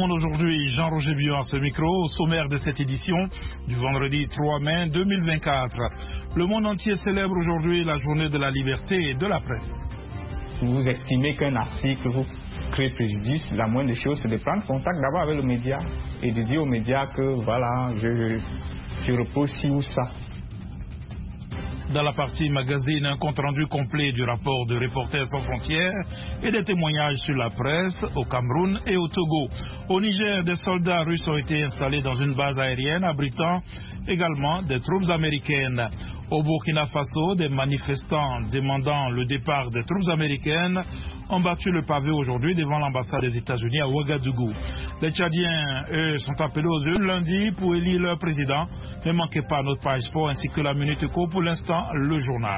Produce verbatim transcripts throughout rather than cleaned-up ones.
monde aujourd'hui, Jean-Roger Biot à ce micro, au sommaire de cette édition du vendredi trois mai deux mille vingt-quatre. Le monde entier célèbre aujourd'hui la journée de la liberté et de la presse. Vous estimez qu'un article vous crée préjudice, la moindre des choses c'est de prendre contact d'abord avec le média et de dire aux médias que voilà, je, je repose ci ou ça. Dans la partie magazine, un compte-rendu complet du rapport de Reporters sans frontières et des témoignages sur la presse au Cameroun et au Togo. Au Niger, des soldats russes ont été installés dans une base aérienne abritant également des troupes américaines. Au Burkina Faso, des manifestants demandant le départ des troupes américaines ont battu le pavé aujourd'hui devant l'ambassade des États-Unis à Ouagadougou. Les Tchadiens, eux, sont appelés aux urnes lundi pour élire leur président. Ne manquez pas notre page sport ainsi que la Minute Éco. Pour l'instant, le journal.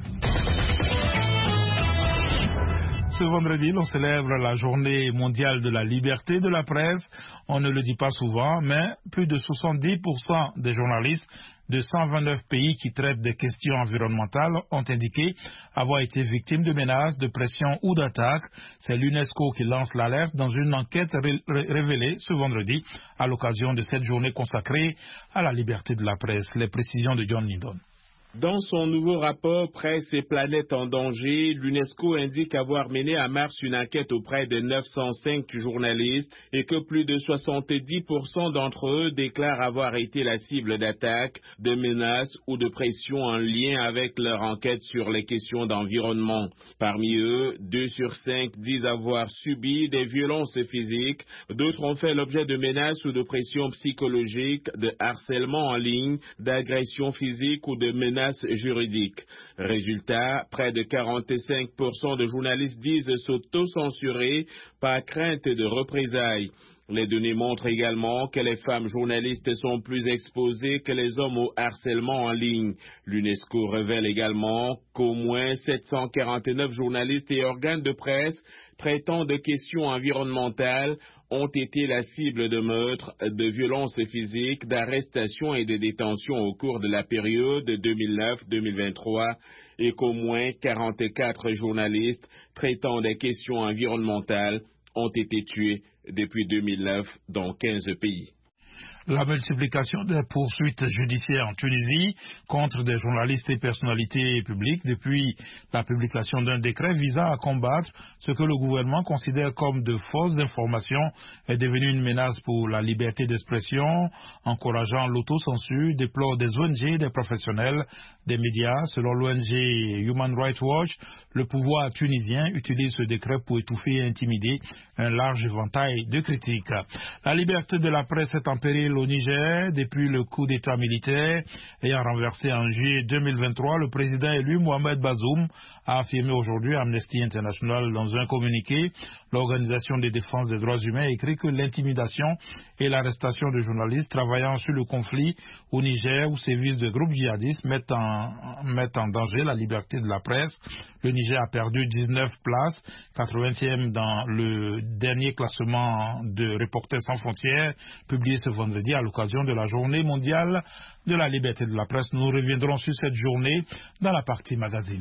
Ce vendredi, l'on célèbre la journée mondiale de la liberté de la presse. On ne le dit pas souvent, mais plus de soixante-dix pour cent des journalistes de cent vingt-neuf pays qui traitent des questions environnementales ont indiqué avoir été victimes de menaces, de pressions ou d'attaques. C'est l'UNESCO qui lance l'alerte dans une enquête ré révélée ce vendredi à l'occasion de cette journée consacrée à la liberté de la presse. Les précisions de John Lindon. Dans son nouveau rapport Presse et planète en danger, l'UNESCO indique avoir mené en mars une enquête auprès de neuf cent cinq journalistes et que plus de soixante-dix pour cent d'entre eux déclarent avoir été la cible d'attaques, de menaces ou de pressions en lien avec leur enquête sur les questions d'environnement. Parmi eux, deux sur cinq disent avoir subi des violences physiques, d'autres ont fait l'objet de menaces ou de pressions psychologiques, de harcèlement en ligne, d'agressions physiques ou de menaces juridiques. Résultat, près de quarante-cinq pour cent de journalistes disent s'auto-censurer par crainte de représailles. Les données montrent également que les femmes journalistes sont plus exposées que les hommes au harcèlement en ligne. L'UNESCO révèle également qu'au moins sept cent quarante-neuf journalistes et organes de presse traitant de questions environnementales ont été la cible de meurtres, de violences physiques, d'arrestations et de détentions au cours de la période deux mille neuf à deux mille vingt-trois et qu'au moins quarante-quatre journalistes traitant des questions environnementales ont été tués depuis deux mille neuf dans quinze pays. La multiplication des poursuites judiciaires en Tunisie contre des journalistes et personnalités publiques depuis la publication d'un décret visant à combattre ce que le gouvernement considère comme de fausses informations est devenue une menace pour la liberté d'expression, encourageant l'autocensure, déplore des O N G, des professionnels, des médias. Selon l'O N G Human Rights Watch, le pouvoir tunisien utilise ce décret pour étouffer et intimider un large éventail de critiques. La liberté de la presse est en péril au Niger depuis le coup d'État militaire ayant renversé en juillet deux mille vingt-trois le président élu Mohamed Bazoum, a affirmé aujourd'hui Amnesty International dans un communiqué. L'Organisation de défense des droits humains écrit que l'intimidation et l'arrestation de journalistes travaillant sur le conflit au Niger où sévissent de groupes djihadistes mettent en, mettent en danger la liberté de la presse. Le Niger a perdu dix-neuf places, quatre-vingtième dans le dernier classement de Reporters sans frontières publié ce vendredi à l'occasion de la journée mondiale de la liberté de la presse. Nous reviendrons sur cette journée dans la partie magazine.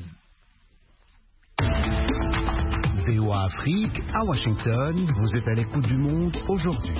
V O A Afrique, à Washington, vous êtes à l'écoute du monde aujourd'hui.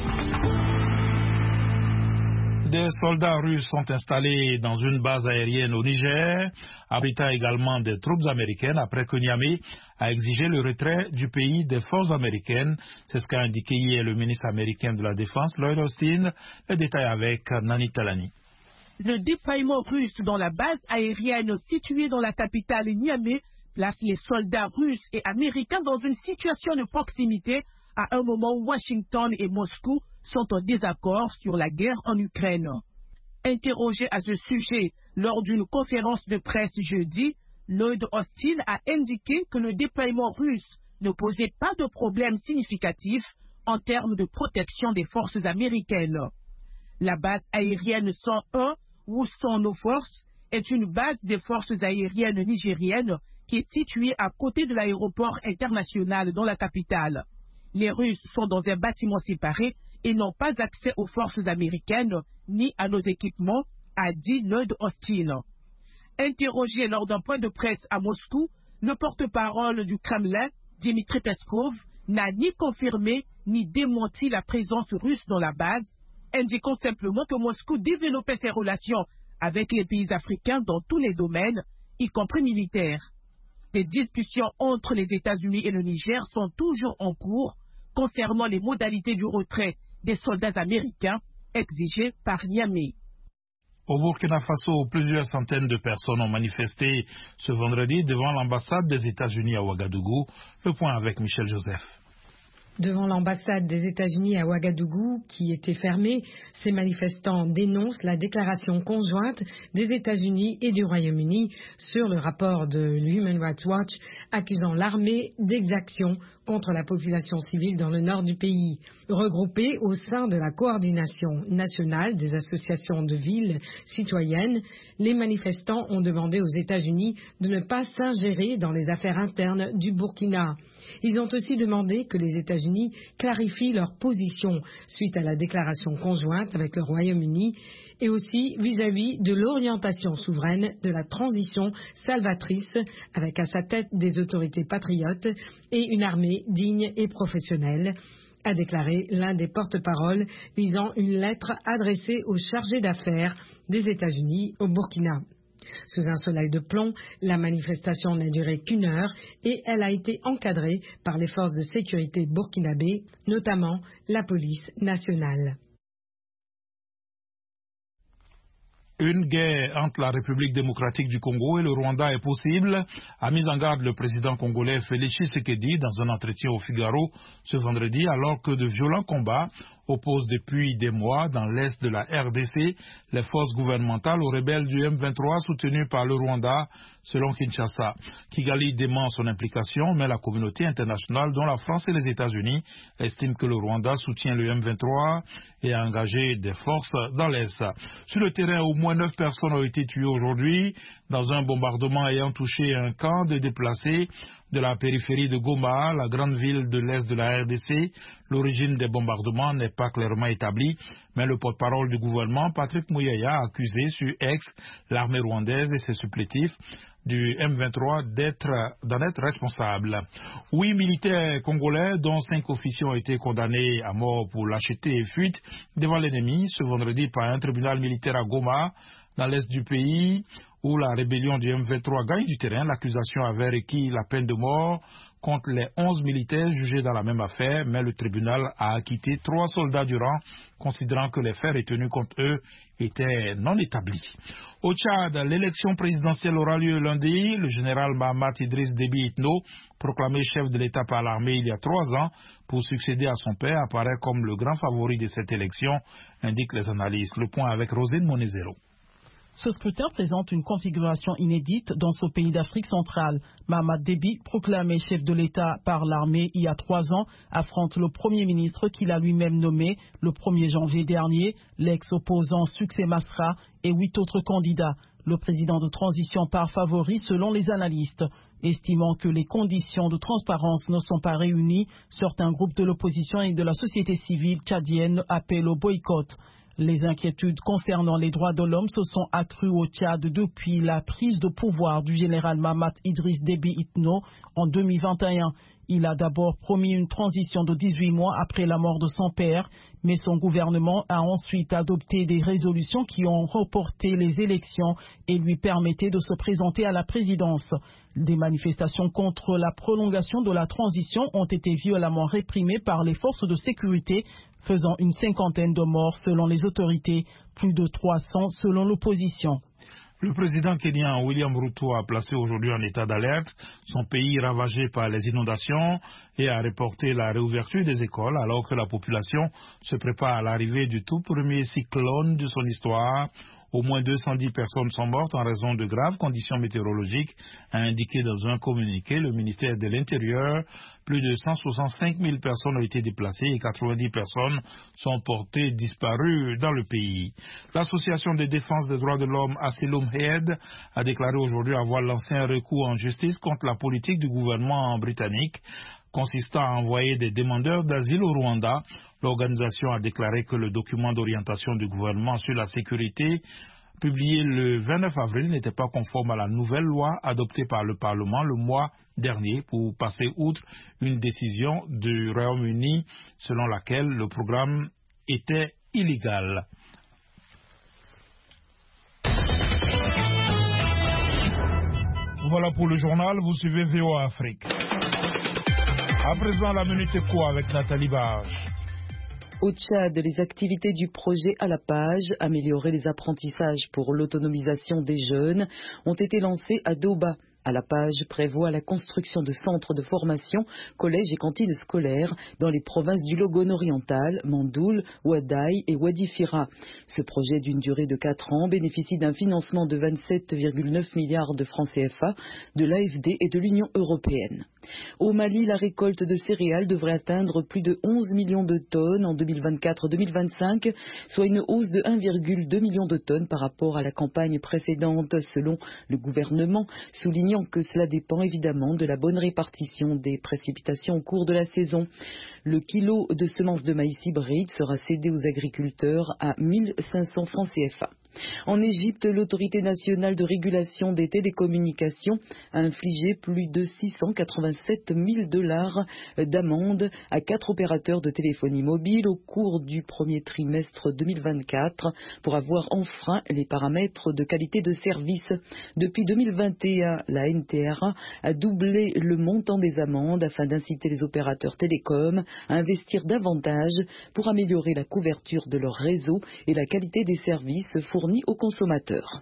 Des soldats russes sont installés dans une base aérienne au Niger, abritant également des troupes américaines après que Niamey a exigé le retrait du pays des forces américaines. C'est ce qu'a indiqué hier le ministre américain de la Défense, Lloyd Austin. Le détail avec Nani Talani. Le déploiement russe dans la base aérienne située dans la capitale Niamey place les soldats russes et américains dans une situation de proximité à un moment où Washington et Moscou sont en désaccord sur la guerre en Ukraine. Interrogé à ce sujet lors d'une conférence de presse jeudi, Lloyd Austin a indiqué que le déploiement russe ne posait pas de problème significatif en termes de protection des forces américaines. La base aérienne cent un, où sont nos forces, est une base des forces aériennes nigériennes qui est située à côté de l'aéroport international dans la capitale. Les Russes sont dans un bâtiment séparé et n'ont pas accès aux forces américaines ni à nos équipements, a dit Lloyd Austin. Interrogé lors d'un point de presse à Moscou, le porte-parole du Kremlin, Dmitry Peskov, n'a ni confirmé ni démenti la présence russe dans la base, indiquant simplement que Moscou développait ses relations avec les pays africains dans tous les domaines, y compris militaires. Des discussions entre les États-Unis et le Niger sont toujours en cours concernant les modalités du retrait des soldats américains exigés par Niamey. Au Burkina Faso, plusieurs centaines de personnes ont manifesté ce vendredi devant l'ambassade des États-Unis à Ouagadougou. Le point avec Michel Joseph. Devant l'ambassade des États-Unis à Ouagadougou, qui était fermée, ces manifestants dénoncent la déclaration conjointe des États-Unis et du Royaume-Uni sur le rapport de Human Rights Watch accusant l'armée d'exactions contre la population civile dans le nord du pays. Regroupés au sein de la coordination nationale des associations de villes citoyennes, les manifestants ont demandé aux États-Unis de ne pas s'ingérer dans les affaires internes du Burkina. Ils ont aussi demandé que les États-Unis clarifient leur position suite à la déclaration conjointe avec le Royaume-Uni et aussi vis-à-vis de l'orientation souveraine de la transition salvatrice avec à sa tête des autorités patriotes et une armée digne et professionnelle, a déclaré l'un des porte-paroles lisant une lettre adressée aux chargés d'affaires des États-Unis au Burkina. Sous un soleil de plomb, la manifestation n'a duré qu'une heure et elle a été encadrée par les forces de sécurité burkinabées, notamment la police nationale. Une guerre entre la République démocratique du Congo et le Rwanda est possible, a mis en garde le président congolais Félix Tshisekedi dans un entretien au Figaro ce vendredi, alors que de violents combats opposent depuis des mois dans l'est de la R D C les forces gouvernementales aux rebelles du M vingt-trois soutenus par le Rwanda, selon Kinshasa. Kigali dément son implication, mais la communauté internationale, dont la France et les États-Unis, estime que le Rwanda soutient le M vingt-trois et a engagé des forces dans l'est. Sur le terrain, au moins neuf personnes ont été tuées aujourd'hui dans un bombardement ayant touché un camp de déplacés de la périphérie de Goma, la grande ville de l'est de la R D C. L'origine des bombardements n'est pas clairement établie, mais le porte-parole du gouvernement, Patrick Muyaya, a accusé sur X l'armée rwandaise et ses supplétifs du M vingt-trois d'être, d'en être responsables. Huit militaires congolais, dont cinq officiers, ont été condamnés à mort pour lâcheté et fuite devant l'ennemi ce vendredi par un tribunal militaire à Goma, dans l'est du pays, où la rébellion du M vingt-trois gagne du terrain. L'accusation avait requis la peine de mort contre les onze militaires jugés dans la même affaire, mais le tribunal a acquitté trois soldats du rang, considérant que les faits retenus contre eux étaient non établis. Au Tchad, l'élection présidentielle aura lieu lundi. Le général Mahamat Idriss Déby Itno, proclamé chef de l'État par l'armée il y a trois ans pour succéder à son père, apparaît comme le grand favori de cette élection, indiquent les analystes. Le point avec Rosine Monezero. Ce scrutin présente une configuration inédite dans ce pays d'Afrique centrale. Mahamat Déby, proclamé chef de l'État par l'armée il y a trois ans, affronte le Premier ministre qu'il a lui-même nommé le premier janvier dernier, l'ex-opposant Succès Masra et huit autres candidats. Le président de transition part favori selon les analystes. Estimant que les conditions de transparence ne sont pas réunies, certains groupes de l'opposition et de la société civile tchadienne appellent au boycott. Les inquiétudes concernant les droits de l'homme se sont accrues au Tchad depuis la prise de pouvoir du général Mahamat Idriss Déby Itno en deux mille vingt et un. Il a d'abord promis une transition de dix-huit mois après la mort de son père, mais son gouvernement a ensuite adopté des résolutions qui ont reporté les élections et lui permettaient de se présenter à la présidence. Des manifestations contre la prolongation de la transition ont été violemment réprimées par les forces de sécurité, faisant une cinquantaine de morts selon les autorités, plus de trois cents selon l'opposition. Le président kenyan William Ruto a placé aujourd'hui en état d'alerte son pays ravagé par les inondations et a reporté la réouverture des écoles alors que la population se prépare à l'arrivée du tout premier cyclone de son histoire. Au moins deux cent dix personnes sont mortes en raison de graves conditions météorologiques, a indiqué dans un communiqué le ministère de l'Intérieur. Plus de cent soixante-cinq mille personnes ont été déplacées et quatre-vingt-dix personnes sont portées disparues dans le pays. L'association de défense des droits de l'homme Asylum Aid a déclaré aujourd'hui avoir lancé un recours en justice contre la politique du gouvernement britannique consistant à envoyer des demandeurs d'asile au Rwanda. L'organisation a déclaré que le document d'orientation du gouvernement sur la sécurité publié le vingt-neuf avril, n'était pas conforme à la nouvelle loi adoptée par le Parlement le mois dernier pour passer outre une décision du Royaume-Uni selon laquelle le programme était illégal. Voilà pour le journal, vous suivez V O A Afrique. À présent, la Minute Éco avec Nathalie Barge. Au Tchad, les activités du projet à la page, améliorer les apprentissages pour l'autonomisation des jeunes, ont été lancées à Doba. À la page prévoit la construction de centres de formation, collèges et cantines scolaires dans les provinces du Logone oriental, Mandoul, Ouadaï et Wadi Fira. Ce projet d'une durée de quatre ans bénéficie d'un financement de vingt-sept virgule neuf milliards de francs C F A de l'A F D et de l'Union européenne. Au Mali, la récolte de céréales devrait atteindre plus de onze millions de tonnes en deux mille vingt-quatre deux mille vingt-cinq, soit une hausse de un virgule deux million de tonnes par rapport à la campagne précédente, selon le gouvernement, soulignant que cela dépend évidemment de la bonne répartition des précipitations au cours de la saison. Le kilo de semences de maïs hybride sera cédé aux agriculteurs à mille cinq cents francs C F A. En Égypte, l'autorité nationale de régulation des télécommunications a infligé plus de six cent quatre-vingt-sept mille dollars d'amende à quatre opérateurs de téléphonie mobile au cours du premier trimestre deux mille vingt-quatre pour avoir enfreint les paramètres de qualité de service. Depuis deux mille vingt et un, la N T R A a doublé le montant des amendes afin d'inciter les opérateurs télécoms à investir davantage pour améliorer la couverture de leur réseau et la qualité des services fournis aux consommateurs.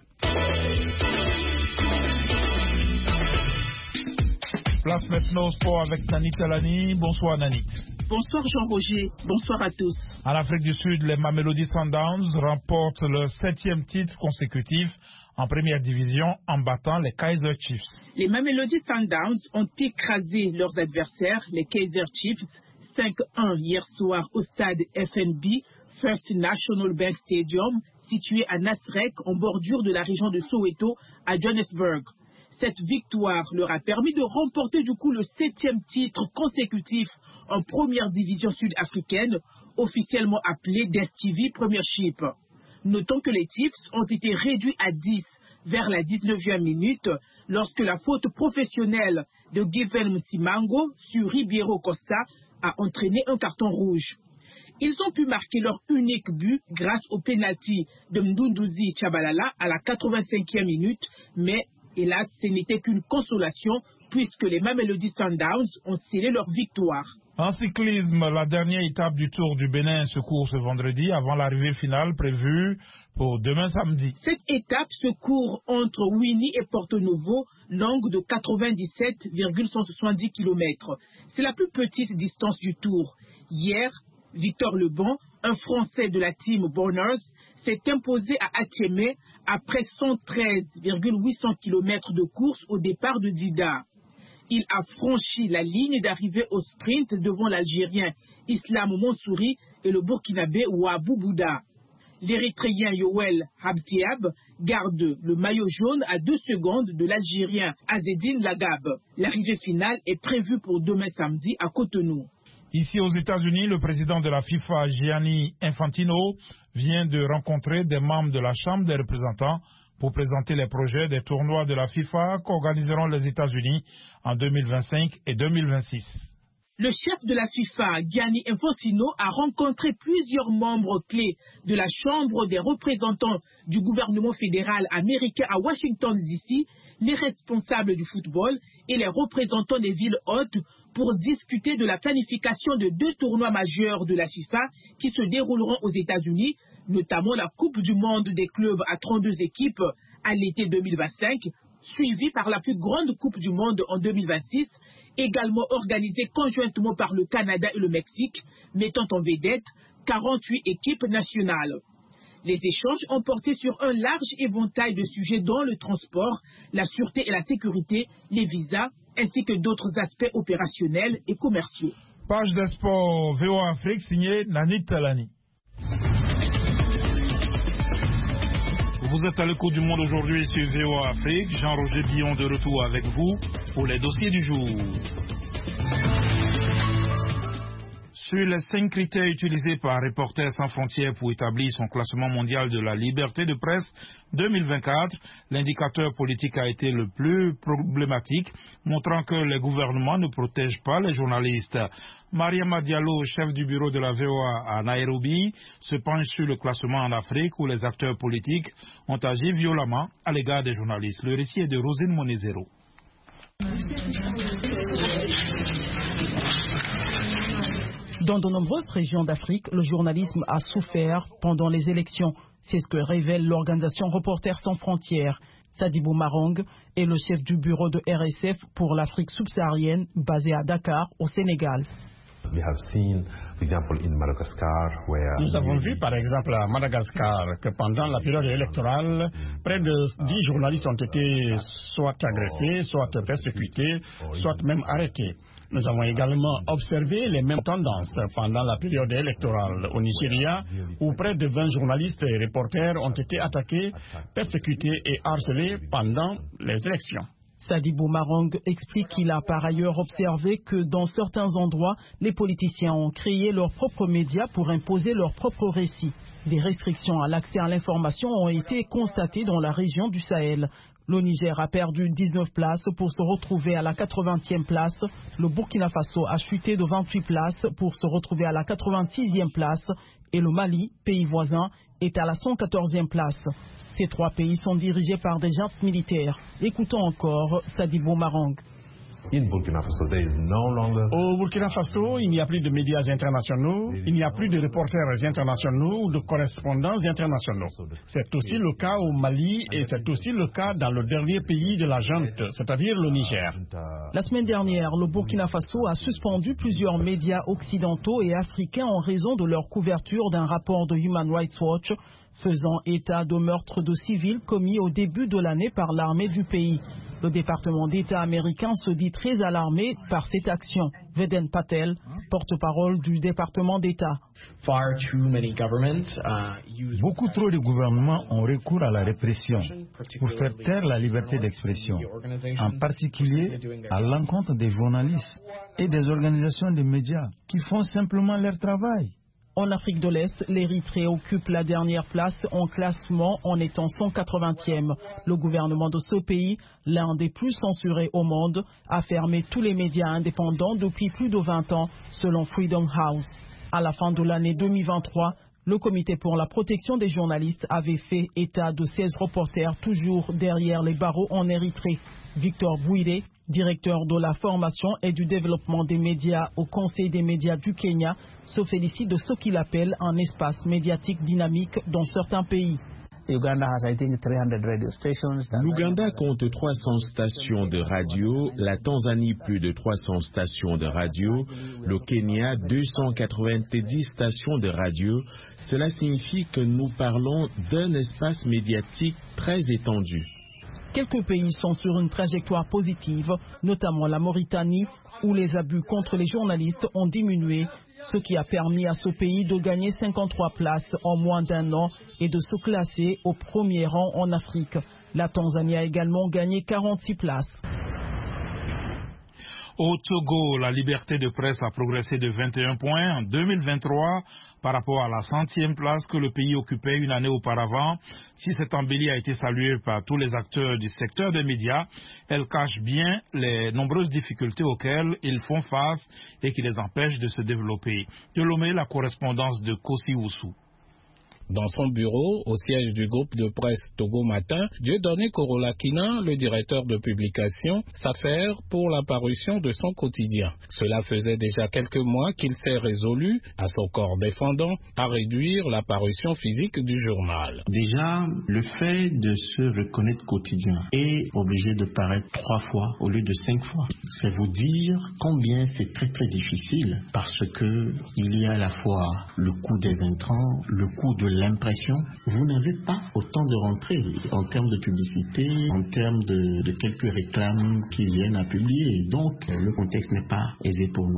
Place maintenant au sport avec Nanit Talani. Bonsoir Nanit. Bonsoir Jean-Roger, bonsoir à tous. En Afrique du Sud, les Mamelodi Sundowns remportent leur septième titre consécutif en première division en battant les Kaizer Chiefs. Les Mamelodi Sundowns ont écrasé leurs adversaires, les Kaizer Chiefs, cinq un hier soir au stade F N B, First National Bank Stadium, situé à Nasrec, en bordure de la région de Soweto, à Johannesburg. Cette victoire leur a permis de remporter du coup le septième titre consécutif en première division sud-africaine, officiellement appelée D S T V Premiership. Notons que les Chiefs ont été réduits à dix vers la dix-neuvième minute lorsque la faute professionnelle de Given Msimango sur Ribeiro Costa a entraîné un carton rouge. Ils ont pu marquer leur unique but grâce au pénalty de Mdunduzi Tchabalala à la quatre-vingt-cinquième minute, mais hélas, ce n'était qu'une consolation puisque les Mamelodi Sundowns ont scellé leur victoire. En cyclisme, la dernière étape du Tour du Bénin se court ce vendredi avant l'arrivée finale prévue pour demain samedi. Cette étape se court entre Winnie et Porto Novo, longue de quatre-vingt-dix-sept virgule cent soixante-dix kilomètres. C'est la plus petite distance du Tour. Hier, Victor Lebon, un Français de la team Bonners, s'est imposé à Atiémé après cent treize virgule huit cents kilomètres de course au départ de Dida. Il a franchi la ligne d'arrivée au sprint devant l'Algérien Islam Monsouri et le Burkinabé Ouabou Bouda. L'Érythréen Yoel Habtiab garde le maillot jaune à deux secondes de l'Algérien Azedine Lagab. L'arrivée finale est prévue pour demain samedi à Cotonou. Ici aux États-Unis, le président de la FIFA, Gianni Infantino, vient de rencontrer des membres de la Chambre des représentants pour présenter les projets des tournois de la FIFA qu'organiseront les États-Unis en deux mille vingt-cinq et deux mille vingt-six. Le chef de la FIFA, Gianni Infantino, a rencontré plusieurs membres clés de la Chambre des représentants du gouvernement fédéral américain à Washington D C, les responsables du football et les représentants des villes hôtes pour discuter de la planification de deux tournois majeurs de la FIFA qui se dérouleront aux États-Unis, notamment la Coupe du monde des clubs à trente-deux équipes à l'été deux mille vingt-cinq, suivie par la plus grande Coupe du monde en deux mille vingt-six, également organisée conjointement par le Canada et le Mexique, mettant en vedette quarante-huit équipes nationales. Les échanges ont porté sur un large éventail de sujets dont le transport, la sûreté et la sécurité, les visas, ainsi que d'autres aspects opérationnels et commerciaux. Page des sports V O A Afrique signée Nanit Talani. Vous êtes à l'écoute du monde aujourd'hui sur V O A Afrique. Jean-Roger Billon de retour avec vous pour les dossiers du jour. Sur les cinq critères utilisés par Reporters sans frontières pour établir son classement mondial de la liberté de presse deux mille vingt-quatre, l'indicateur politique a été le plus problématique, montrant que les gouvernements ne protègent pas les journalistes. Mariama Diallo, chef du bureau de la V O A à Nairobi, se penche sur le classement en Afrique où les acteurs politiques ont agi violemment à l'égard des journalistes. Le récit est de Rosine Monezero. Dans de nombreuses régions d'Afrique, le journalisme a souffert pendant les élections. C'est ce que révèle l'organisation Reporters sans frontières. Sadibou Marong est le chef du bureau de R S F pour l'Afrique subsaharienne, basé à Dakar, au Sénégal. Nous avons vu par exemple à Madagascar que pendant la période électorale, près de dix journalistes ont été soit agressés, soit persécutés, soit même arrêtés. Nous avons également observé les mêmes tendances pendant la période électorale au Nigeria, où près de vingt journalistes et reporters ont été attaqués, persécutés et harcelés pendant les élections. Sadibou Marong explique qu'il a par ailleurs observé que dans certains endroits, les politiciens ont créé leurs propres médias pour imposer leurs propres récits. Des restrictions à l'accès à l'information ont été constatées dans la région du Sahel. Le Niger a perdu dix-neuf places pour se retrouver à la quatre-vingtième place. Le Burkina Faso a chuté de vingt-huit places pour se retrouver à la quatre-vingt-sixième place. Et le Mali, pays voisin, est à la cent quatorzième place. Ces trois pays sont dirigés par des juntes militaires. Écoutons encore Sadibou Marong. Au Burkina Faso, il n'y a plus de médias internationaux, il n'y a plus de reporters internationaux ou de correspondants internationaux. C'est aussi le cas au Mali et c'est aussi le cas dans le dernier pays de la junte, c'est-à-dire le Niger. La semaine dernière, le Burkina Faso a suspendu plusieurs médias occidentaux et africains en raison de leur couverture d'un rapport de Human Rights Watch faisant état de meurtres de civils commis au début de l'année par l'armée du pays. Le département d'État américain se dit très alarmé par cette action. Veden Patel, porte-parole du département d'État. Beaucoup trop de gouvernements ont recours à la répression pour faire taire la liberté d'expression, en particulier à l'encontre des journalistes et des organisations de médias qui font simplement leur travail. En Afrique de l'Est, l'Érythrée occupe la dernière place en classement en étant cent quatre-vingtième. Le gouvernement de ce pays, l'un des plus censurés au monde, a fermé tous les médias indépendants depuis plus de vingt ans, selon Freedom House. À la fin de l'année deux mille vingt-trois, le Comité pour la protection des journalistes avait fait état de seize reporters toujours derrière les barreaux en Érythrée. Victor Bouide, directeur de la formation et du développement des médias au Conseil des médias du Kenya, se félicite de ce qu'il appelle un espace médiatique dynamique dans certains pays. L'Ouganda compte trois cents stations de radio, la Tanzanie plus de trois cents stations de radio, le Kenya deux cent quatre-vingt-dix stations de radio. Cela signifie que nous parlons d'un espace médiatique très étendu. Quelques pays sont sur une trajectoire positive, notamment la Mauritanie, où les abus contre les journalistes ont diminué, ce qui a permis à ce pays de gagner cinquante-trois places en moins d'un an et de se classer au premier rang en Afrique. La Tanzanie a également gagné quarante-six places. Au Togo, la liberté de presse a progressé de vingt et un points en deux mille vingt-trois par rapport à la centième place que le pays occupait une année auparavant. Si cette embellie a été saluée par tous les acteurs du secteur des médias, elle cache bien les nombreuses difficultés auxquelles ils font face et qui les empêchent de se développer. De Lomé, la correspondance de Kossi Oussou. Dans son bureau, au siège du groupe de presse Togo Matin, Dieudonné Korolakina, le directeur de publication, s'affaire pour la parution de son quotidien. Cela faisait déjà quelques mois qu'il s'est résolu, à son corps défendant, à réduire la parution physique du journal. Déjà, le fait de se reconnaître quotidien et obligé de paraître trois fois au lieu de cinq fois, c'est vous dire combien c'est très très difficile parce que il y a à la fois le coût des intrants, le coût de l'impression, vous n'avez pas autant de rentrées en termes de publicité, en termes de, de quelques réclames qui viennent à publier. Et donc, le contexte n'est pas aisé pour nous.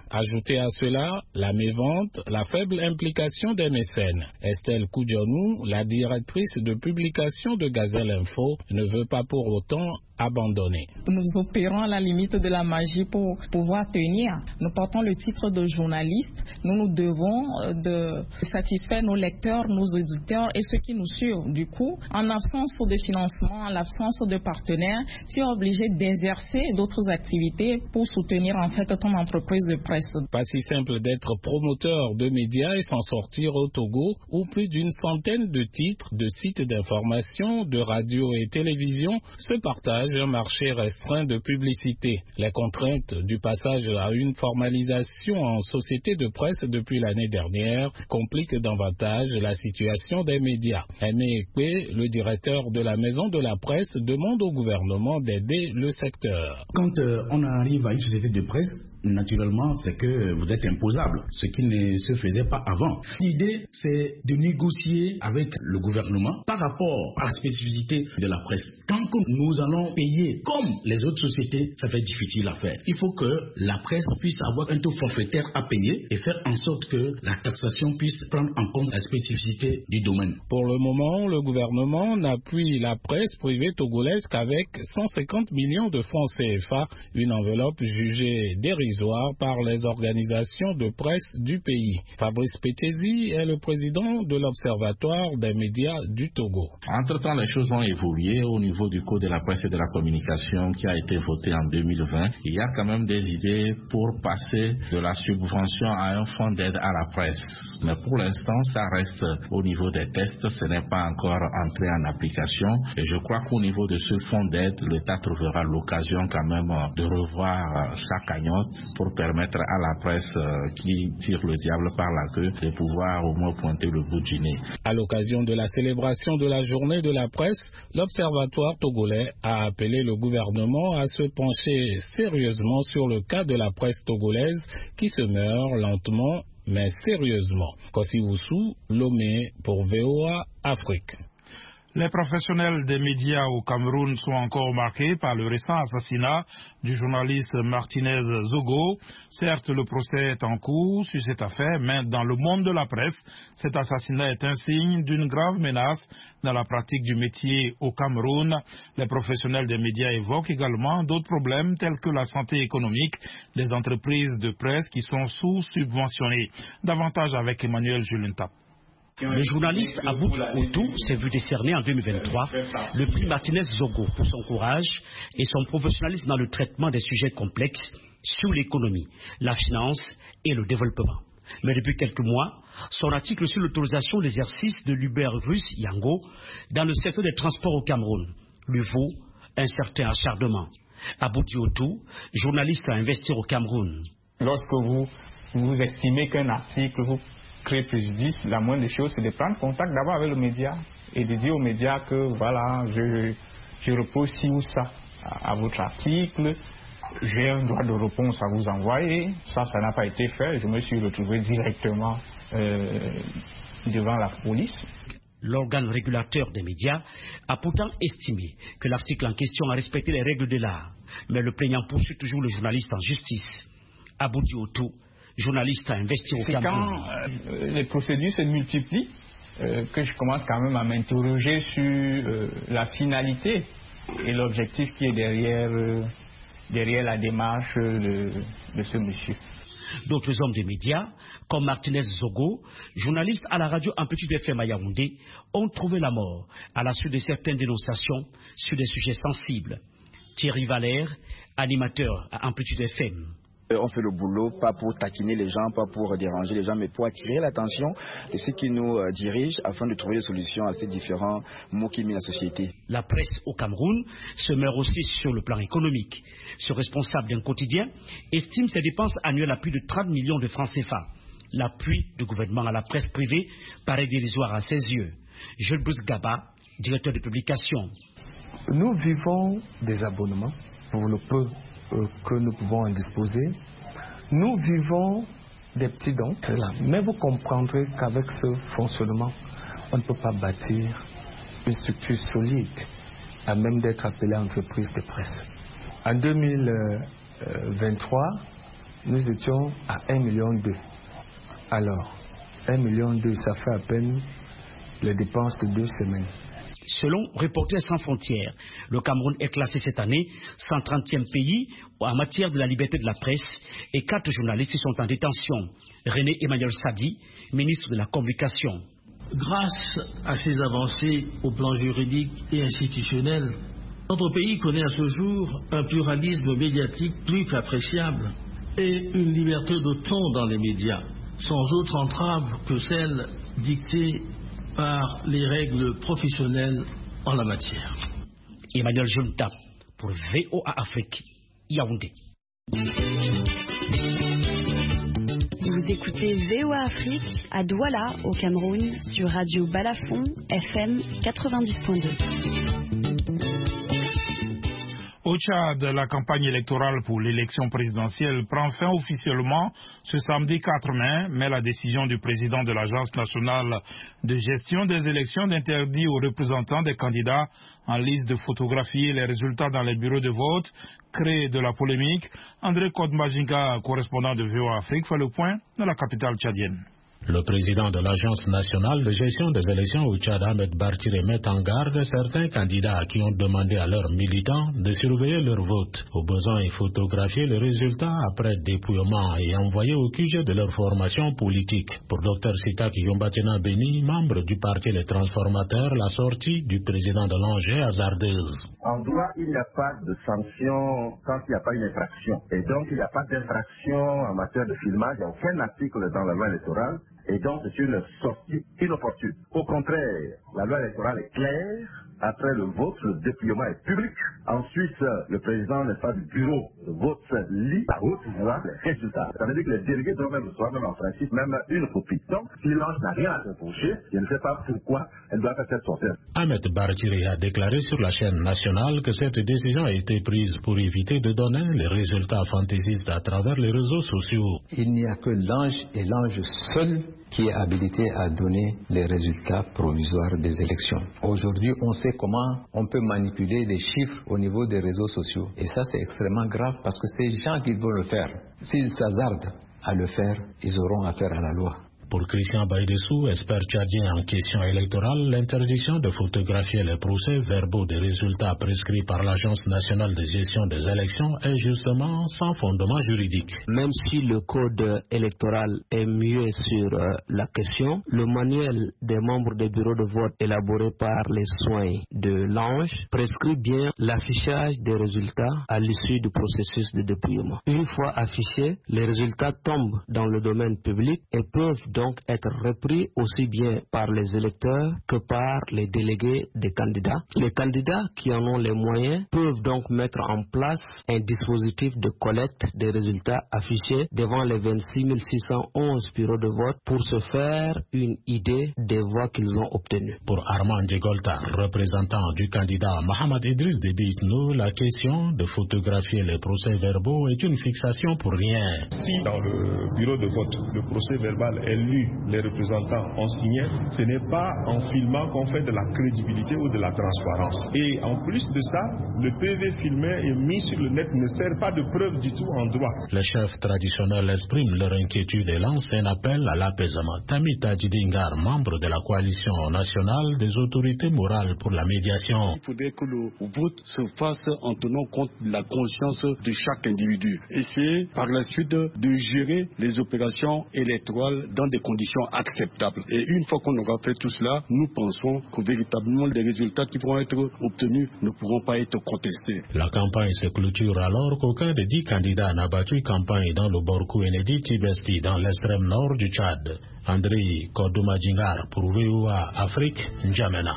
Ajoutez à cela la mévente, la faible implication des mécènes. Estelle Koudionou, la directrice de publication de Gazelle Info, ne veut pas pour autant abandonner. Nous opérons à la limite de la magie pour pouvoir tenir. Nous portons le titre de journaliste. Nous nous devons de satisfaire nos lecteurs, nos auditeurs et ceux qui nous suivent. Du coup, en absence de financement, en absence de partenaires, tu es obligé d'exercer d'autres activités pour soutenir en fait ton entreprise de presse. Pas si simple d'être promoteur de médias et s'en sortir au Togo, où plus d'une centaine de titres, de sites d'information, de radio et télévision se partagent un marché restreint de publicité. Les contraintes du passage à une formalisation en société de presse depuis l'année dernière compliquent davantage la situation des médias. Aimé Ekpe, le directeur de la Maison de la Presse, demande au gouvernement d'aider le secteur. Quand euh, on arrive à une société de presse, naturellement, c'est que vous êtes imposable, ce qui ne se faisait pas avant. L'idée, c'est de négocier avec le gouvernement par rapport à la spécificité de la presse. Tant que nous allons payer comme les autres sociétés, ça fait difficile à faire. Il faut que la presse puisse avoir un taux forfaitaire à payer et faire en sorte que la taxation puisse prendre en compte la spécificité du domaine. Pour le moment, le gouvernement n'appuie la presse privée togolaise qu'avec cent cinquante millions de francs C F A, une enveloppe jugée dérisoire par les organisations de presse du pays. Fabrice Petezi est le président de l'Observatoire des médias du Togo. Entre-temps, les choses ont évolué au niveau du Code de la presse et de la communication qui a été voté en deux mille vingt. Il y a quand même des idées pour passer de la subvention à un fonds d'aide à la presse. Mais pour l'instant, ça reste au niveau des tests, ce n'est pas encore entré en application. Et je crois qu'au niveau de ce fonds d'aide, l'État trouvera l'occasion quand même de revoir sa cagnotte pour permettre à la presse euh, qui tire le diable par la queue de pouvoir au moins pointer le bout du nez. À l'occasion de la célébration de la journée de la presse, l'Observatoire togolais a appelé le gouvernement à se pencher sérieusement sur le cas de la presse togolaise qui se meurt lentement mais sérieusement. Kossi Oussou, Lomé pour V O A Afrique. Les professionnels des médias au Cameroun sont encore marqués par le récent assassinat du journaliste Martinez Zogo. Certes, le procès est en cours sur cette affaire, mais dans le monde de la presse, cet assassinat est un signe d'une grave menace dans la pratique du métier au Cameroun. Les professionnels des médias évoquent également d'autres problèmes tels que la santé économique des entreprises de presse qui sont sous-subventionnées. Davantage avec Emmanuel Julentap. Le journaliste Aboud Outou s'est vu décerner en deux mille vingt-trois le prix Martinez Zogo pour son courage et son professionnalisme dans le traitement des sujets complexes sur l'économie, la finance et le développement. Mais depuis quelques mois, son article sur l'autorisation d'exercice de l'Uber russe Yango dans le secteur des transports au Cameroun lui vaut un certain acharnement. Aboud Outou, journaliste à investir au Cameroun. Lorsque vous, vous estimez qu'un article vous crée préjudice, la moindre des choses, c'est de prendre contact d'abord avec le média et de dire aux médias que voilà, je, je repose ci ou ça à, à votre article, j'ai un droit de réponse à vous envoyer. Ça, ça n'a pas été fait. Je me suis retrouvé directement euh, devant la police. L'organe régulateur des médias a pourtant estimé que l'article en question a respecté les règles de l'art, mais le plaignant poursuit toujours le journaliste en justice. Aboudi Outou, journaliste à investir au C'est Cameroun. quand euh, les procédures se multiplient euh, que je commence quand même à m'interroger sur euh, la finalité et l'objectif qui est derrière, euh, derrière la démarche de, de ce monsieur. D'autres hommes des médias, comme Martinez Zogo, journaliste à la radio Amplitude F M à Yaoundé, ont trouvé la mort à la suite de certaines dénonciations sur des sujets sensibles. Thierry Valère, animateur à Amplitude F M. On fait le boulot, pas pour taquiner les gens, pas pour déranger les gens, mais pour attirer l'attention de ceux qui nous dirigent afin de trouver des solutions à ces différents maux qui minent la société. La presse au Cameroun se meurt aussi sur le plan économique. Ce responsable d'un quotidien estime ses dépenses annuelles à plus de trente millions de francs C F A. L'appui du gouvernement à la presse privée paraît dérisoire à ses yeux. Jules Gaba, directeur de publication. Nous vivons des abonnements pour le peu que nous pouvons en disposer. Nous vivons des petits dons, mais vous comprendrez qu'avec ce fonctionnement, on ne peut pas bâtir une structure solide à même d'être appelée entreprise de presse. En deux mille vingt-trois, nous étions à un million deux. Alors, un million deux, ça fait à peine les dépenses de deux semaines. Selon Reporters sans frontières, le Cameroun est classé cette année cent trentième pays en matière de la liberté de la presse et quatre journalistes sont en détention. René Emmanuel Sadi, ministre de la Communication. Grâce à ces avancées au plan juridique et institutionnel, notre pays connaît à ce jour un pluralisme médiatique plus qu'appréciable et une liberté de ton dans les médias, sans autre entrave que celle dictée par les règles professionnelles en la matière. Emmanuel Junta pour V O A Afrique, Yaoundé. Vous écoutez V O A Afrique à Douala, au Cameroun, sur Radio Balafon, F M quatre-vingt-dix point deux. Au Tchad, la campagne électorale pour l'élection présidentielle prend fin officiellement ce samedi quatre mai, mais la décision du président de l'Agence nationale de gestion des élections d'interdire aux représentants des candidats en liste de photographier les résultats dans les bureaux de vote crée de la polémique. André Kodmajinga, correspondant de V O A Afrique, fait le point dans la capitale tchadienne. Le président de l'Agence nationale de gestion des élections au Tchad, Ahmed Bartire, met en garde certains candidats qui ont demandé à leurs militants de surveiller leur vote. Au besoin, et photographier les résultats après dépouillement et envoyer au Q G de leur formation politique. Pour Dr Sitak Yombatina Beni, membre du parti Les Transformateurs, la sortie du président de l'Angers est hasardeuse. En droit, il n'y a pas de sanction quand il n'y a pas une infraction. Et donc, il n'y a pas d'infraction en matière de filmage. Il n'y a aucun article dans la loi électorale. Et donc, c'est une sortie inopportune. Au contraire, la loi électorale est claire. Après le vote, le dépouillement est public. Ensuite, le président, n'est pas du bureau de vote, lit à haute voix les résultats. Ça veut dire que les délégués doivent même recevoir, même en principe, même une copie. Donc, si l'ange n'a rien à se reprocher, je ne sais pas pourquoi elle doit faire cette sortie. Ahmed Bartiri a déclaré sur la chaîne nationale que cette décision a été prise pour éviter de donner les résultats fantaisistes à travers les réseaux sociaux. Il n'y a que l'ange et l'ange seul qui est habilité à donner les résultats provisoires des élections. Aujourd'hui, on sait comment on peut manipuler les chiffres au niveau des réseaux sociaux. Et ça, c'est extrêmement grave parce que ces gens qui vont le faire, s'ils s'hasardent à le faire, ils auront affaire à la loi. Pour Christian Baïdessou, expert tchadien en questions électorales, l'interdiction de photographier les procès-verbaux des résultats prescrits par l'Agence nationale de gestion des élections est justement sans fondement juridique. Même si le code électoral est muet sur euh, la question, le manuel des membres des bureaux de vote élaboré par les soins de l'Ange prescrit bien l'affichage des résultats à l'issue du processus de dépouillement. Une fois affichés, les résultats tombent dans le domaine public et peuvent donc être repris aussi bien par les électeurs que par les délégués des candidats. Les candidats qui en ont les moyens peuvent donc mettre en place un dispositif de collecte des résultats affichés devant les vingt-six mille six cent onze bureaux de vote pour se faire une idée des voix qu'ils ont obtenues. Pour Armand Djegolta, représentant du candidat Mohamed Idriss Déby Itno, la question de photographier les procès-verbaux est une fixation pour rien. Si dans le bureau de vote, le procès-verbal est lu, les représentants ont signé, ce n'est pas en filmant qu'on fait de la crédibilité ou de la transparence. Et en plus de ça, le P V filmé et mis sur le net ne sert pas de preuve du tout en droit. Les chefs traditionnels expriment leur inquiétude et lancent un appel à l'apaisement. Tamita Djidingar, membre de la coalition nationale des autorités morales pour la médiation. Il faudrait que le vote se fasse en tenant compte de la conscience de chaque individu. Et c'est par la suite de gérer les opérations électorales dans des conditions acceptables. Et une fois qu'on aura fait tout cela, nous pensons que véritablement les résultats qui vont être obtenus ne pourront pas être contestés. La campagne se clôture alors qu'aucun des dix candidats n'a battu campagne dans le Borkou Enedi Tibesti, dans l'extrême nord du Tchad. André Kodoumadjingar pour V O A Afrique, N'Djamena.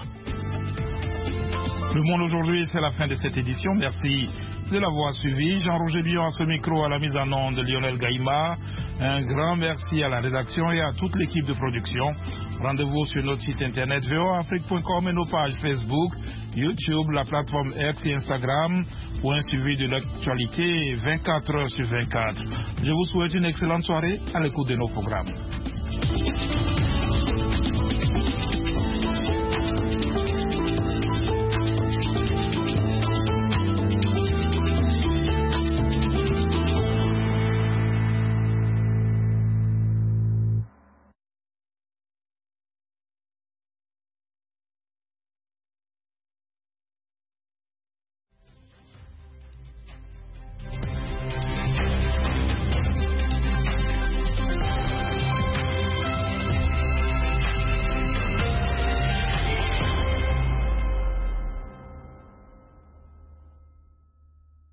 Le Monde aujourd'hui, c'est la fin de cette édition. Merci de l'avoir suivi. Jean-Roger Bion à ce micro, à la mise en onde de Lionel Gaïma. Un grand merci à la rédaction et à toute l'équipe de production. Rendez-vous sur notre site internet v o a afrique point com et nos pages Facebook, YouTube, la plateforme X et Instagram pour un suivi de l'actualité vingt-quatre heures sur vingt-quatre. Je vous souhaite une excellente soirée à l'écoute de nos programmes.